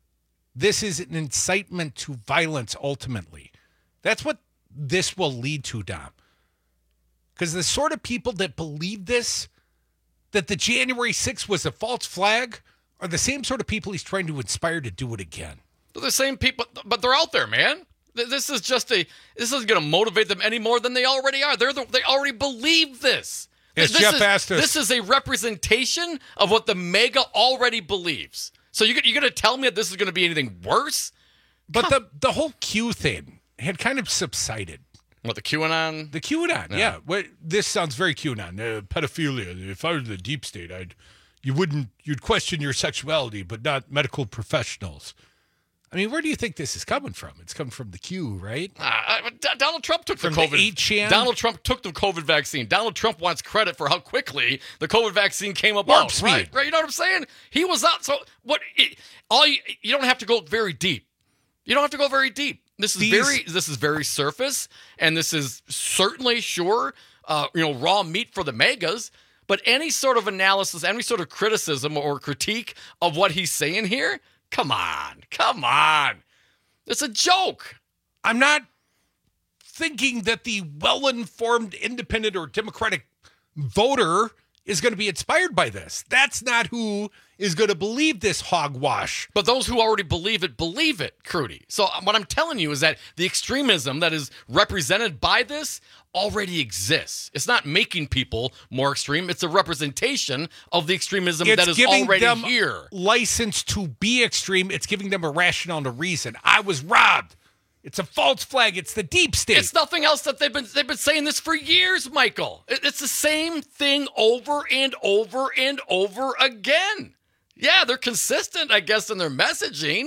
this is an incitement to violence ultimately. That's what this will lead to, Dom. Because the sort of people that believe this, that the January 6th was a false flag, are the same sort of people he's trying to inspire to do it again. They're the same people, but they're out there, man. This isn't going to motivate them any more than they already are. They already believe this. Jeff asked us. This is a representation of what the MAGA already believes. So you're going to tell me that this is going to be anything worse? But the whole Q thing had kind of subsided. What, the QAnon? The QAnon, yeah. This sounds very QAnon. Pedophilia. If I was the deep state, you'd question your sexuality, but not medical professionals. I mean, where do you think this is coming from? It's coming from the Q, right? Donald Trump took from the COVID. The 8chan? Donald Trump took the COVID vaccine. Donald Trump wants credit for how quickly the COVID vaccine came about. Right? You know what I'm saying? He was out. So what? You don't have to go very deep. You don't have to go very deep. This is very surface, and this is certainly raw meat for the MAGAs. But any sort of analysis, any sort of criticism or critique of what he's saying here, come on. It's a joke. I'm not thinking that the well-informed independent or Democratic voter is going to be inspired by this. That's not who is going to believe this hogwash. But those who already believe it, Crudy. So what I'm telling you is that the extremism that is represented by this already exists. It's not making people more extreme. It's a representation of the extremism that is already here. License to be extreme. It's giving them a rationale and a reason. I was robbed. It's a false flag. It's the deep state. It's nothing else that they've been saying this for years, Michael. It's the same thing over and over and over again. Yeah, they're consistent, I guess, in their messaging.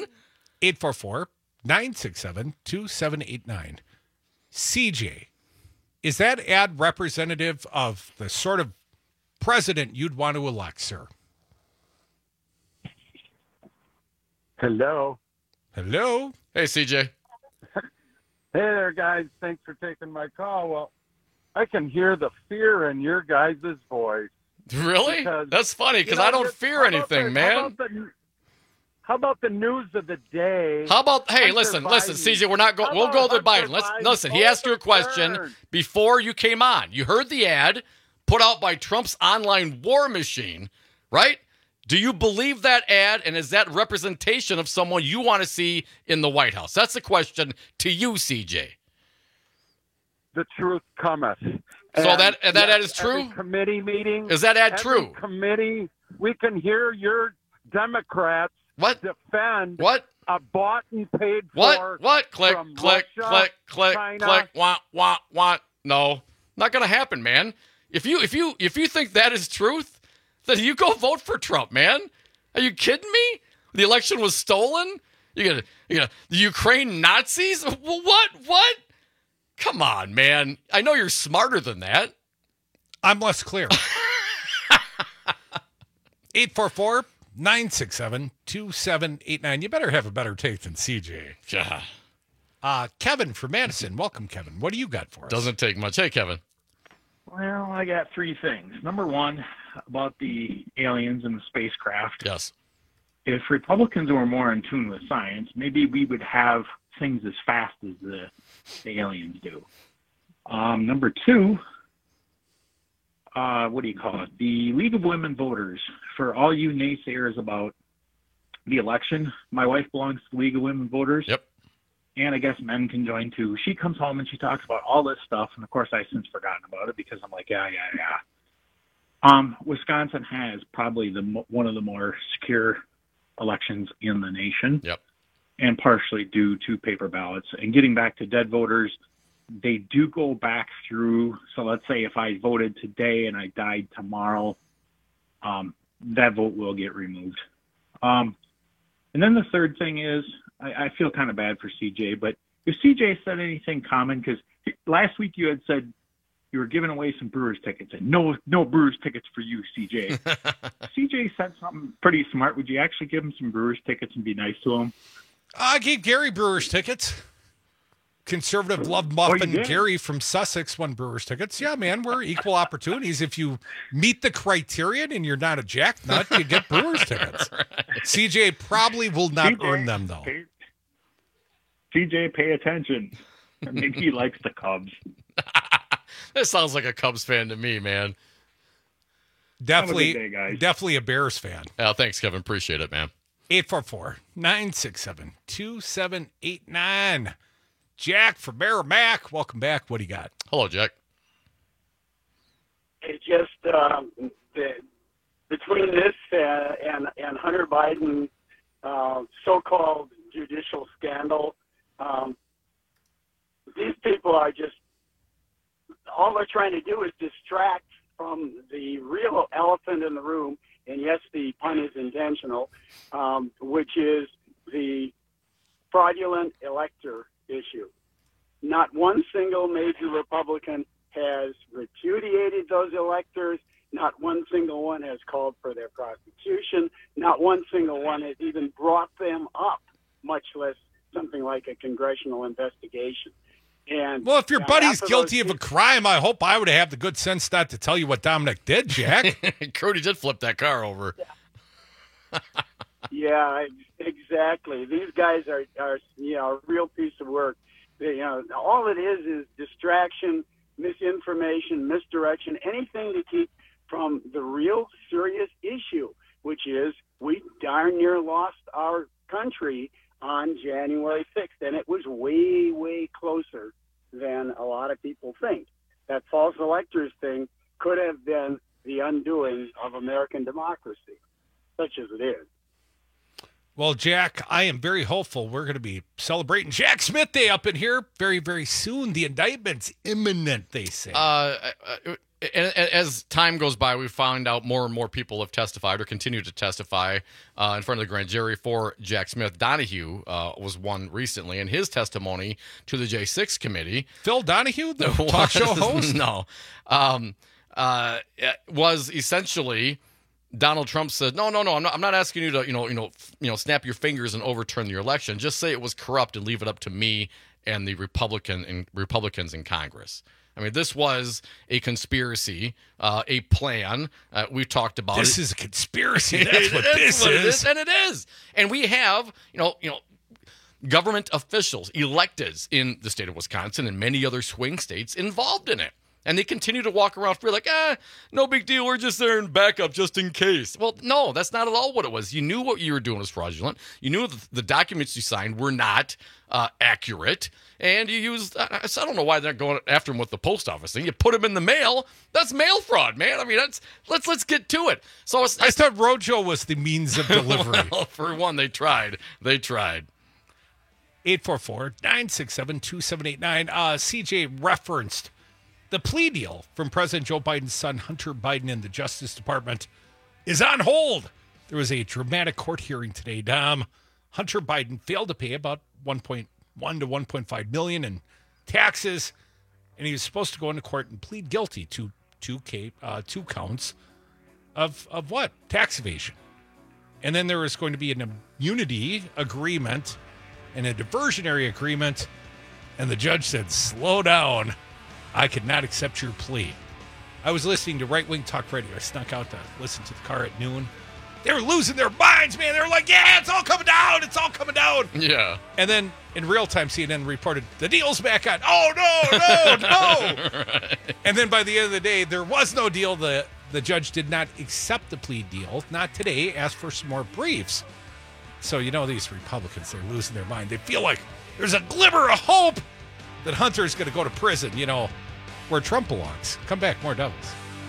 844-967-2789. CJ, is that ad representative of the sort of president you'd want to elect, sir? Hello. Hey, CJ. Hey there, guys. Thanks for taking my call. Well, I can hear the fear in your guys' voice. Really? That's funny, because I don't fear anything, man. How about the news of the day? How about, hey, listen, CJ, we'll go to Biden. Listen, he asked you a question before you came on. You heard the ad put out by Trump's online war machine, right? Do you believe that ad, and is that representation of someone you want to see in the White House? That's the question to you, CJ. The truth cometh. So that ad is true? Every committee meeting. Is that ad true? Committee, we can hear your Democrats defend a bought and paid for. What? Click. Want. No, not going to happen, man. If you think that is truth, then you go vote for Trump, man. Are you kidding me? The election was stolen? You got the Ukraine Nazis? What? Come on, man. I know you're smarter than that. I'm less clear. 844-967-2789. You better have a better take than CJ. Yeah. Kevin from Madison. Welcome, Kevin. What do you got for us? Doesn't take much. Hey, Kevin. Well, I got three things. Number one, about the aliens and the spacecraft. Yes. If Republicans were more in tune with science, maybe we would have things as fast as the aliens do. Number two, what do you call it? The League of Women Voters. For all you naysayers about the election, my wife belongs to the League of Women Voters. Yep. And I guess men can join too. She comes home and she talks about all this stuff, and of course I since forgotten about it because I'm like, yeah. Wisconsin has probably one of the more secure elections in the nation. Yep. And partially due to paper ballots. And getting back to dead voters, they do go back through. So let's say if I voted today and I died tomorrow, that vote will get removed. And then the third thing is, I feel kind of bad for CJ, but if CJ said anything common, because last week you had said you were giving away some Brewers tickets, and no Brewers tickets for you, CJ. CJ said something pretty smart. Would you actually give him some Brewers tickets and be nice to him? I gave Gary Brewers tickets. Conservative love muffin Gary from Sussex won Brewers tickets. Yeah, man, we're equal opportunities. If you meet the criterion and you're not a jacknut, you get Brewers tickets. Right. CJ probably will not earn them, though. CJ, pay attention. Maybe he likes the Cubs. This sounds like a Cubs fan to me, man. Definitely, Have a good day, guys. definitely a Bears fan. Oh, thanks, Kevin. Appreciate it, man. 844-967-2789. Jack from Merrimack. Welcome back. What do you got? Hello, Jack. It's just between this and Hunter Biden so-called judicial scandal, these people are just, all they're trying to do is distract from the real elephant in the room, and yes, the pun is intentional, which is the fraudulent elector issue. Not one single major Republican has repudiated those electors. Not one single one has called for their prosecution. Not one single one has even brought them up, much less something like a congressional investigation. And well, if your buddy's guilty of a crime, I hope I would have the good sense not to tell you what Dominic did, Jack. Cody did flip that car over. Yeah, exactly. These guys are a real piece of work. All it is distraction, misinformation, misdirection, anything to keep from the real serious issue, which is we darn near lost our country on January 6th, and it was way, way closer than a lot of people think. That false electors thing could have been the undoing of American democracy, such as it is. Well, Jack, I am very hopeful we're going to be celebrating Jack Smith Day up in here very, very soon. The indictment's imminent, they say. As time goes by, we find out more and more people have testified or continue to testify in front of the grand jury for Jack Smith. Donahue was one recently, and his testimony to the J6 committee. Phil Donahue, the talk show host? No. Was essentially Donald Trump said, no, I'm not asking you to, snap your fingers and overturn the election. Just say it was corrupt and leave it up to me and the Republicans in Congress. I mean, this was a conspiracy, a plan. We've talked about this is a conspiracy. That's what this is. And it is. And we have, government officials, electeds in the state of Wisconsin and many other swing states involved in it. And they continue to walk around feel like, no big deal. We're just there in backup just in case. Well, no, that's not at all what it was. You knew what you were doing was fraudulent. You knew the documents you signed were not accurate. And you used, I don't know why they're going after him with the post office thing. You put him in the mail. That's mail fraud, man. I mean, let's get to it. So I thought Rojo was the means of delivery. Well, for one, they tried. 844-967-2789. CJ referenced the plea deal from President Joe Biden's son, Hunter Biden, and the Justice Department is on hold. There was a dramatic court hearing today, Dom. Hunter Biden failed to pay about $1.1 to $1.5 million in taxes, and he was supposed to go into court and plead guilty to two counts of what? Tax evasion. And then there was going to be an immunity agreement and a diversionary agreement, and the judge said, slow down. I could not accept your plea. I was listening to Right Wing Talk Radio. I snuck out to listen to the car at noon. They were losing their minds, man. They were like, yeah, it's all coming down. It's all coming down. Yeah. And then in real time, CNN reported the deal's back on. Oh, no. Right. And then by the end of the day, there was no deal. The judge did not accept the plea deal. Not today. Asked for some more briefs. So, these Republicans, they're losing their mind. They feel like there's a glimmer of hope that Hunter's going to go to prison, where Trump belongs. Come back, more Devils.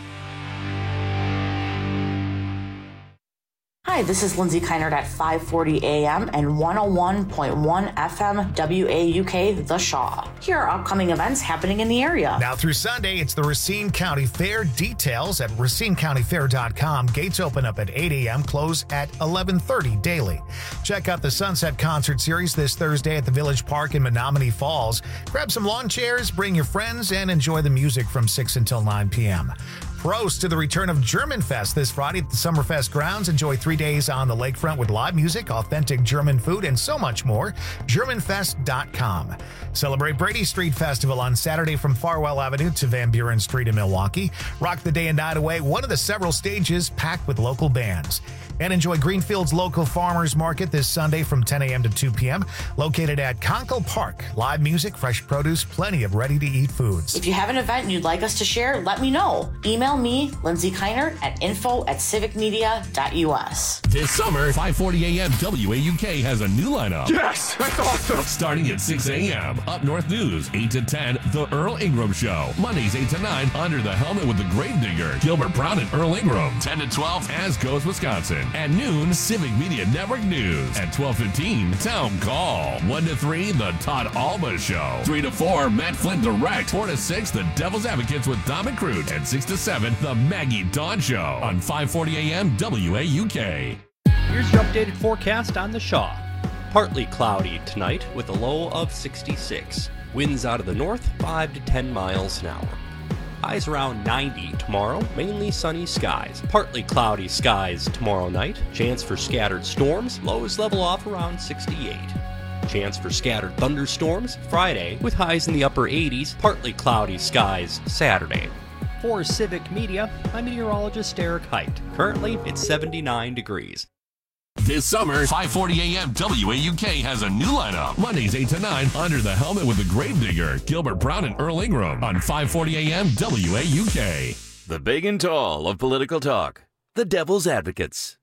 Hi, this is Lindsay Keinert at 540 AM and 101.1 FM WAUK The Shaw. Here are upcoming events happening in the area. Now through Sunday, it's the Racine County Fair. Details at racinecountyfair.com. Gates open up at 8 a.m., close at 11:30 daily. Check out the Sunset Concert Series this Thursday at the Village Park in Menominee Falls. Grab some lawn chairs, bring your friends, and enjoy the music from 6 until 9 p.m. Prost to the return of German Fest this Friday at the Summerfest grounds. Enjoy 3 days on the lakefront with live music, authentic German food, and so much more. GermanFest.com. Celebrate Brady Street Festival on Saturday from Farwell Avenue to Van Buren Street in Milwaukee. Rock the day and night away, one of the several stages packed with local bands. And enjoy Greenfield's local farmers market this Sunday from 10 a.m. to 2 p.m. located at Conkle Park. Live music, fresh produce, plenty of ready-to-eat foods. If you have an event you'd like us to share, let me know. Email me, Lindsay Kiner, at info@civicmedia.us. This summer, 5:40 a.m. WAUK has a new lineup. Yes, that's awesome. Starting at 6 a.m. Up North News, 8 to 10, The Earl Ingram Show. Mondays, 8 to 9, Under the Helmet with the Gravedigger, Gilbert Brown and Earl Ingram. 10 to 12, As Goes Wisconsin. At noon, Civic Media Network News. At 12:15, Town Call. 1 to 3, The Todd Alba Show. 3 to 4, Matt Flint Direct. 4 to 6, The Devil's Advocates with Dom and Crute. And 6 to 7, The Maggie Dawn Show on 5:40 a.m. WAUK. Here's your updated forecast on the Shaw. Partly cloudy tonight with a low of 66. Winds out of the north 5 to 10 miles an hour. Highs around 90 tomorrow, mainly sunny skies. Partly cloudy skies tomorrow night. Chance for scattered storms. Lows level off around 68. Chance for scattered thunderstorms Friday with highs in the upper 80s. Partly cloudy skies Saturday. For Civic Media, I'm meteorologist Eric Height. Currently, it's 79 degrees. This summer, 5:40 a.m. WAUK has a new lineup. Mondays, 8 to 9, Under the Helmet with the Gravedigger, Gilbert Brown and Earl Ingram on 5:40 a.m. WAUK. The big and tall of political talk. The Devil's Advocates.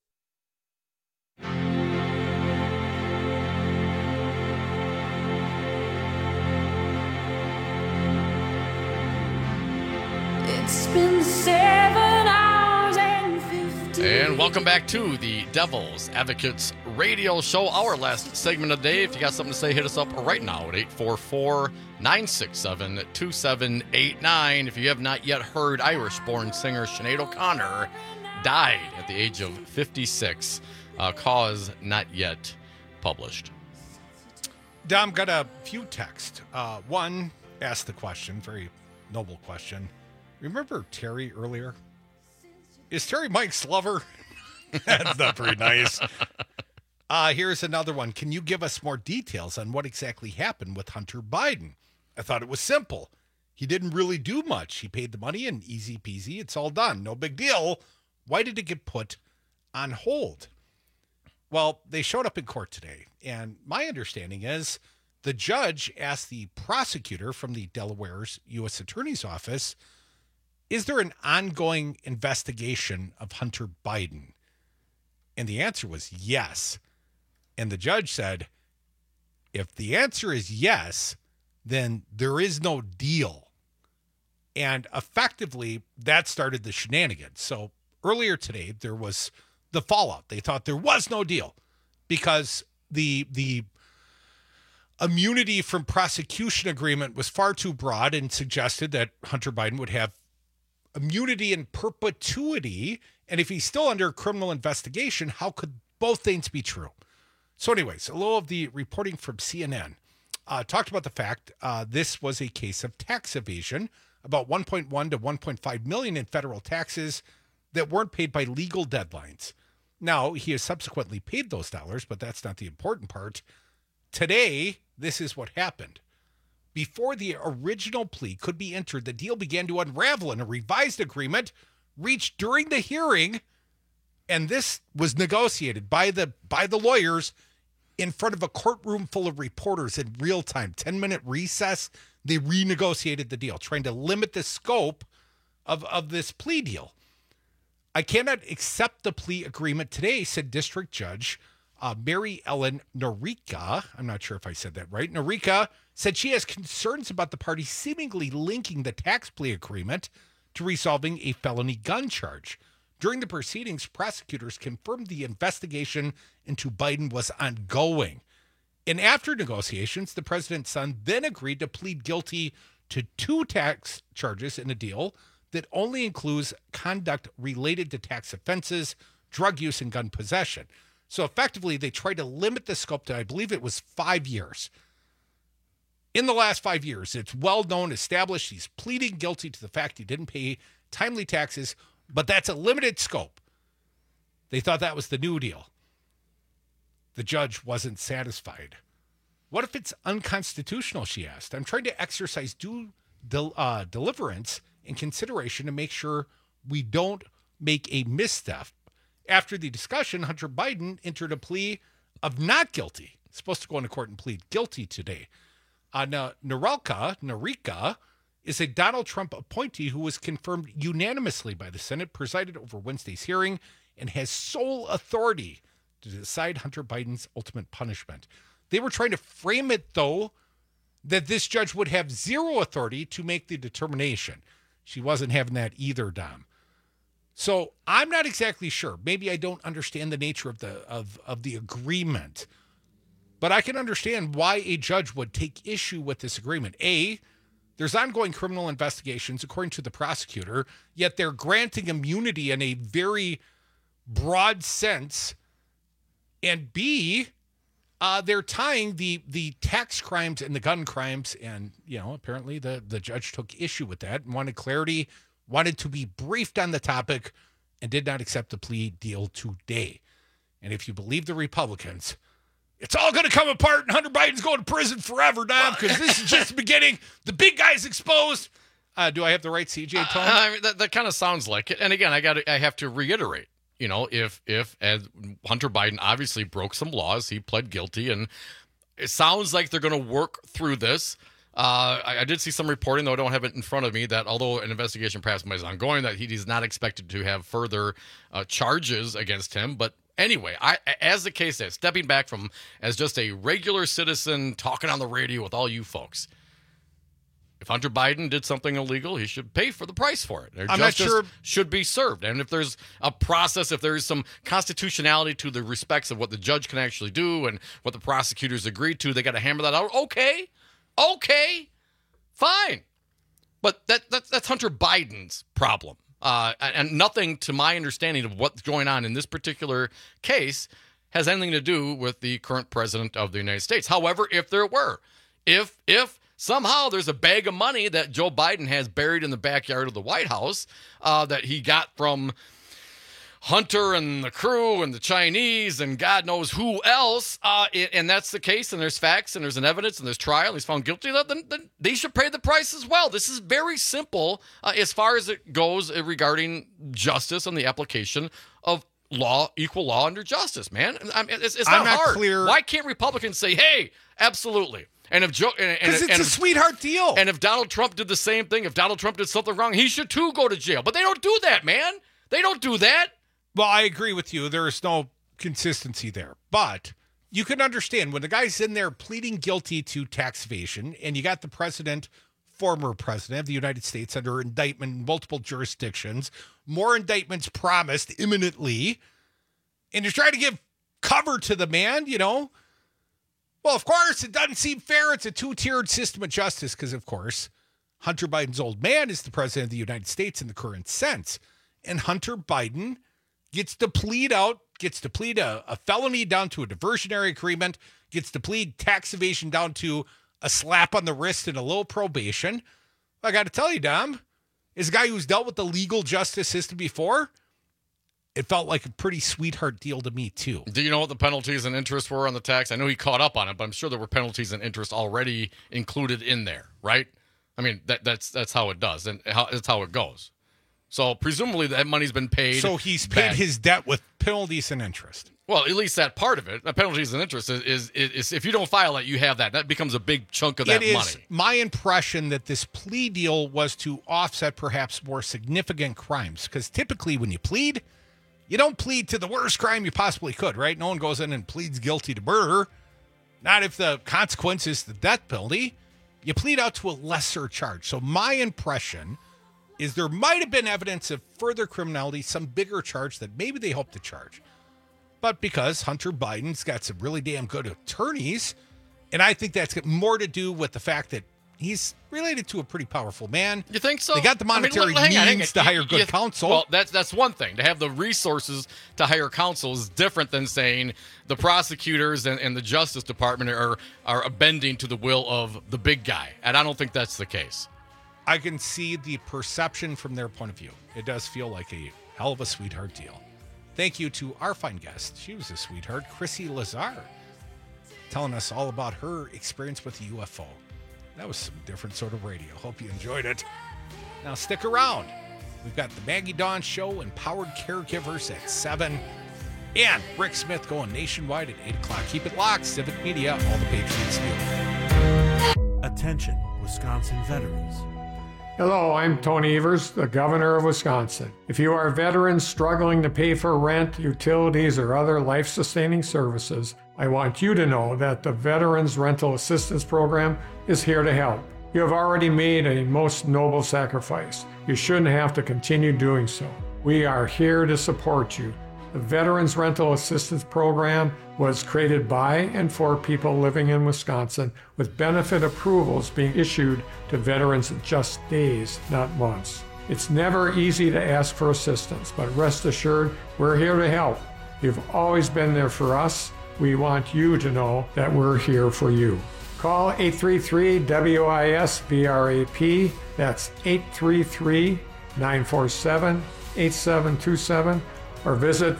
It's been 7 hours and 50. And welcome back to the Devil's Advocates radio show, our last segment of the day. If you got something to say, hit us up right now at 844-967-2789. If you have not yet heard, Irish-born singer Sinead O'Connor died at the age of 56. Cause not yet published. Dom, got a few texts. One asked the question, very noble question. Remember Terry earlier? Is Terry Mike's lover? That's not very nice. Here's another one. Can you give us more details on what exactly happened with Hunter Biden? I thought it was simple. He didn't really do much. He paid the money and easy peasy. It's all done. No big deal. Why did it get put on hold? Well, they showed up in court today, and my understanding is the judge asked the prosecutor from the Delaware's U.S. Attorney's Office, is there an ongoing investigation of Hunter Biden? And the answer was yes. And the judge said, if the answer is yes, then there is no deal. And effectively, that started the shenanigans. So earlier today, there was the fallout. They thought there was no deal because the immunity from prosecution agreement was far too broad and suggested that Hunter Biden would have immunity in perpetuity. And if he's still under criminal investigation, how could both things be true? So anyways, a little of the reporting from CNN talked about the fact this was a case of tax evasion, about 1.1 to 1.5 million in federal taxes that weren't paid by legal deadlines. Now, he has subsequently paid those dollars, but that's not the important part. Today, this is what happened. Before the original plea could be entered, the deal began to unravel in a revised agreement reached during the hearing, and this was negotiated by the lawyers in front of a courtroom full of reporters in real time. 10-minute recess, they renegotiated the deal, trying to limit the scope of this plea deal. I cannot accept the plea agreement today, said District Judge Mary Ellen Norica. I'm not sure if I said that right. Norica said she has concerns about the party seemingly linking the tax plea agreement to resolving a felony gun charge. During the proceedings, prosecutors confirmed the investigation into Biden was ongoing. And after negotiations, the president's son then agreed to plead guilty to 2 tax charges in a deal that only includes conduct related to tax offenses, drug use, and gun possession. So effectively, they tried to limit the scope to, I believe it was 5 years. In the last 5 years, it's well known, established, he's pleading guilty to the fact he didn't pay timely taxes, but that's a limited scope. They thought that was the New Deal. The judge wasn't satisfied. What if it's unconstitutional, she asked. I'm trying to exercise due deliverance and consideration to make sure we don't make a misstep. After the discussion, Hunter Biden entered a plea of not guilty. He's supposed to go into court and plead guilty today. Narika is a Donald Trump appointee who was confirmed unanimously by the Senate, presided over Wednesday's hearing, and has sole authority to decide Hunter Biden's ultimate punishment. They were trying to frame it, though, that this judge would have zero authority to make the determination. She wasn't having that either, Dom. So I'm not exactly sure. Maybe I don't understand the nature of the agreement, but I can understand why a judge would take issue with this agreement. A, there's ongoing criminal investigations, according to the prosecutor, yet they're granting immunity in a very broad sense. And B, they're tying the tax crimes and the gun crimes, and apparently the judge took issue with that and wanted clarity, wanted to be briefed on the topic, and did not accept the plea deal today. And if you believe the Republicans, it's all going to come apart and Hunter Biden's going to prison forever, Dom, because this is just the beginning. The big guy's exposed. Do I have the right CJ tone? That kind of sounds like it. And again, I have to reiterate, if as Hunter Biden obviously broke some laws, he pled guilty, and it sounds like they're going to work through this. I did see some reporting, though I don't have it in front of me, that although an investigation perhaps is ongoing, that he's not expected to have further charges against him. But anyway, as the case is, stepping back from as just a regular citizen talking on the radio with all you folks, if Hunter Biden did something illegal, he should pay for the price for it. I'm not sure. Should be served. And if there's a process, if there's some constitutionality to the respects of what the judge can actually do and what the prosecutors agreed to, they got to hammer that out. Okay, fine. But that's Hunter Biden's problem. And nothing, to my understanding of what's going on in this particular case, has anything to do with the current president of the United States. However, if there were, if somehow there's a bag of money that Joe Biden has buried in the backyard of the White House that he got from Hunter and the crew and the Chinese and God knows who else, and that's the case, and there's facts and there's an evidence and there's trial, and he's found guilty, then they should pay the price as well. This is very simple as far as it goes regarding justice and the application of law, equal law under justice, man. It's not hard. Clear. Why can't Republicans say, hey, absolutely? And if Joe, because it's a sweetheart deal. And if Donald Trump did the same thing, if Donald Trump did something wrong, he should too go to jail. But they don't do that, man. They don't do that. Well, I agree with you. There is no consistency there. But you can understand when the guy's in there pleading guilty to tax evasion, and you got the president, former president of the United States, under indictment in multiple jurisdictions, more indictments promised imminently, and you're trying to give cover to the man, Well, of course, it doesn't seem fair. It's a two-tiered system of justice because, of course, Hunter Biden's old man is the president of the United States in the current sense. And Hunter Biden gets to plead a felony down to a diversionary agreement, gets to plead tax evasion down to a slap on the wrist and a little probation. I got to tell you, Dom, as a guy who's dealt with the legal justice system before, it felt like a pretty sweetheart deal to me, too. Do you know what the penalties and interest were on the tax? I know he caught up on it, but I'm sure there were penalties and interest already included in there, right? I mean, that's how it does, and that's how it goes. So presumably that money's been paid. So he's paid his debt with penalties and interest. Well, at least that part of it, the penalties and interest, is if you don't file it, you have that. That becomes a big chunk of that money. It is my impression that this plea deal was to offset perhaps more significant crimes, because typically when you plead, you don't plead to the worst crime you possibly could, right? No one goes in and pleads guilty to murder. Not if the consequence is the death penalty. You plead out to a lesser charge. So my impression is there might have been evidence of further criminality, some bigger charge that maybe they hope to charge. But because Hunter Biden's got some really damn good attorneys, and I think that's got more to do with the fact that he's related to a pretty powerful man. You think so? They got the monetary means to hire good counsel. Well, that's one thing. To have the resources to hire counsel is different than saying the prosecutors and the Justice Department are bending to the will of the big guy. And I don't think that's the case. I can see the perception from their point of view. It does feel like a hell of a sweetheart deal. Thank you to our fine guest. She was a sweetheart, Chrissy Lazar, telling us all about her experience with the UFO. That was some different sort of radio. Hope you enjoyed it. Now stick around. We've got the Maggie Dawn Show, Empowered Caregivers at 7, and Rick Smith going nationwide at 8 o'clock. Keep it locked. Civic Media, all the Patriots do. Attention, Wisconsin veterans. Hello, I'm Tony Evers, the Governor of Wisconsin. If you are veterans struggling to pay for rent, utilities, or other life-sustaining services, I want you to know that the Veterans Rental Assistance Program is here to help. You have already made a most noble sacrifice. You shouldn't have to continue doing so. We are here to support you. The Veterans Rental Assistance Program was created by and for people living in Wisconsin, with benefit approvals being issued to veterans in just days, not months. It's never easy to ask for assistance, but rest assured, we're here to help. You've always been there for us. We want you to know that we're here for you. Call 833-WIS-VRAP. That's 833-947-8727. or visit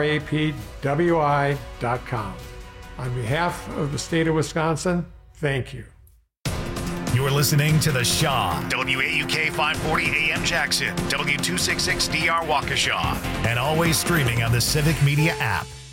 vrapwi.com. On behalf of the state of Wisconsin, thank you. You're listening to The Shaw, WAUK 540 AM Jackson, W266DR Waukesha, and always streaming on the Civic Media app.